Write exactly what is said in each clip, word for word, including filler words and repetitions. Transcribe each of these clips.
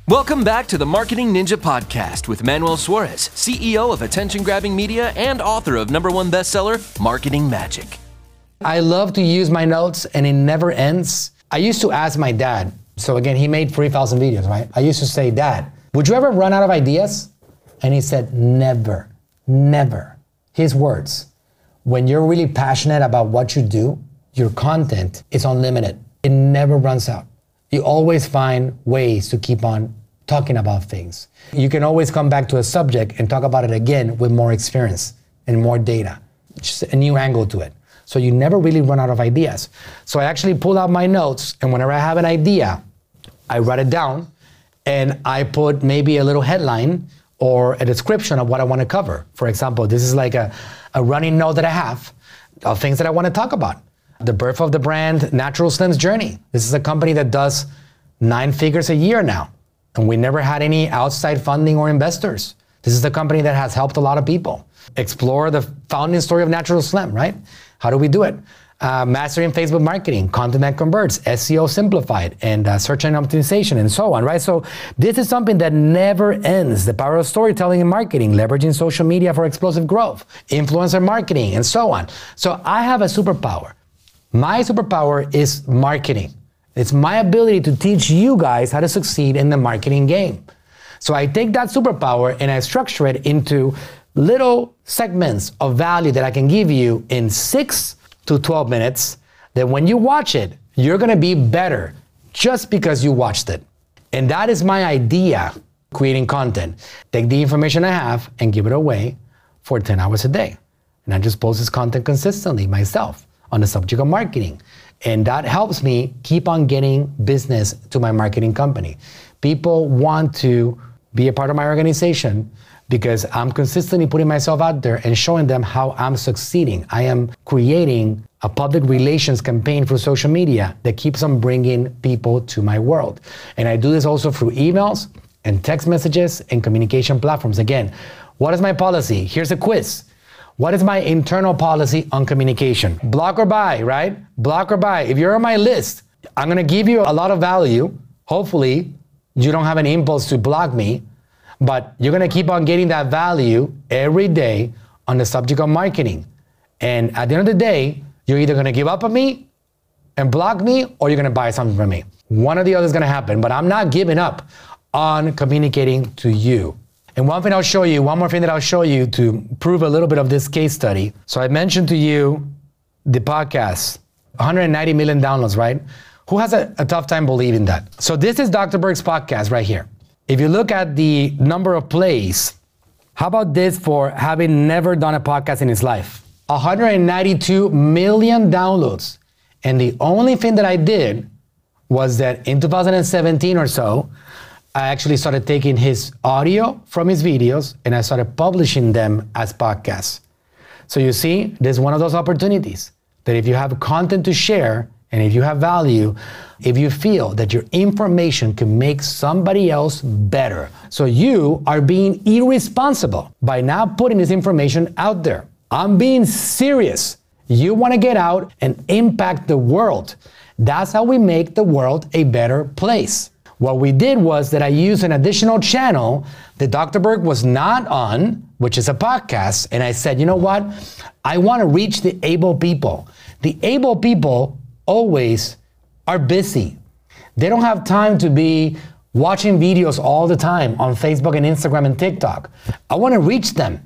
Welcome back to the Marketing Ninja Podcast with Manuel Suarez, C E O of Attention Grabbing Media and author of number one bestseller, Marketing Magic. I love to use my notes and it never ends. I used to ask my dad, so again, he made three thousand videos, right? I used to say, Dad, would you ever run out of ideas? And he said, never, never. His words, when you're really passionate about what you do, your content is unlimited. It never runs out. You always find ways to keep on talking about things. You can always come back to a subject and talk about it again with more experience and more data, just a new angle to it. So you never really run out of ideas. So I actually pull out my notes, and whenever I have an idea, I write it down and I put maybe a little headline or a description of what I want to cover. For example, this is like a, a running note that I have of things that I want to talk about. The birth of the brand Natural Slim's journey. This is a company that does nine figures a year now, and we never had any outside funding or investors. This is the company that has helped a lot of people. Explore the founding story of Natural Slim, right? How do we do it? Uh, mastering Facebook marketing, content that converts, S E O simplified, and uh, search engine optimization, and so on, right? So this is something that never ends. The power of storytelling and marketing, leveraging social media for explosive growth, influencer marketing, and so on. So I have a superpower. My superpower is marketing. It's my ability to teach you guys how to succeed in the marketing game. So I take that superpower and I structure it into little segments of value that I can give you in six to twelve minutes, that when you watch it, you're gonna be better just because you watched it. And that is my idea, creating content. Take the information I have and give it away for ten hours a day. And I just post this content consistently myself on the subject of marketing. And that helps me keep on getting business to my marketing company. People want to be a part of my organization because I'm consistently putting myself out there and showing them how I'm succeeding. I am creating a public relations campaign through social media that keeps on bringing people to my world. And I do this also through emails and text messages and communication platforms. Again, what is my policy? Here's a quiz. What is my internal policy on communication? Block or buy, right? Block or buy. If you're on my list, I'm gonna give you a lot of value. Hopefully, you don't have an impulse to block me, but you're gonna keep on getting that value every day on the subject of marketing. And at the end of the day, you're either gonna give up on me and block me, or you're gonna buy something from me. One or the other is gonna happen, but I'm not giving up on communicating to you. And one thing I'll show you, one more thing that I'll show you to prove a little bit of this case study. So I mentioned to you the podcast, one hundred ninety million downloads, right? Who has a, a tough time believing that? So this is Doctor Berg's podcast right here. If you look at the number of plays, how about this for having never done a podcast in his life? one hundred ninety-two million downloads. And the only thing that I did was that in two thousand seventeen or so, I actually started taking his audio from his videos and I started publishing them as podcasts. So you see, there's one of those opportunities that if you have content to share and if you have value, if you feel that your information can make somebody else better. So you are being irresponsible by not putting this information out there. I'm being serious. You want to get out and impact the world. That's how we make the world a better place. What we did was that I used an additional channel that Doctor Berg was not on, which is a podcast. And I said, you know what? I want to reach the able people. The able people always are busy. They don't have time to be watching videos all the time on Facebook and Instagram and TikTok. I want to reach them.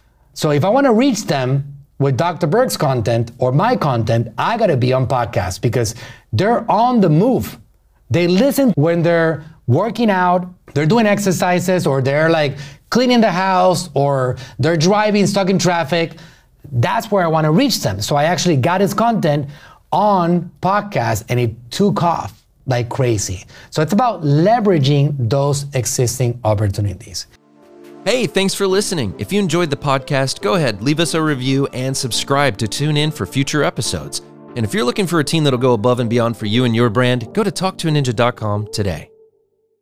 So if I want to reach them with Doctor Berg's content or my content, I got to be on podcasts because they're on the move. They listen when they're working out, they're doing exercises, or they're like cleaning the house, or they're driving, stuck in traffic. That's where I want to reach them. So I actually got his content on podcasts and it took off like crazy. So it's about leveraging those existing opportunities. Hey, thanks for listening. If you enjoyed the podcast, go ahead, leave us a review and subscribe to tune in for future episodes. And if you're looking for a team that'll go above and beyond for you and your brand, go to talk to a ninja dot com today.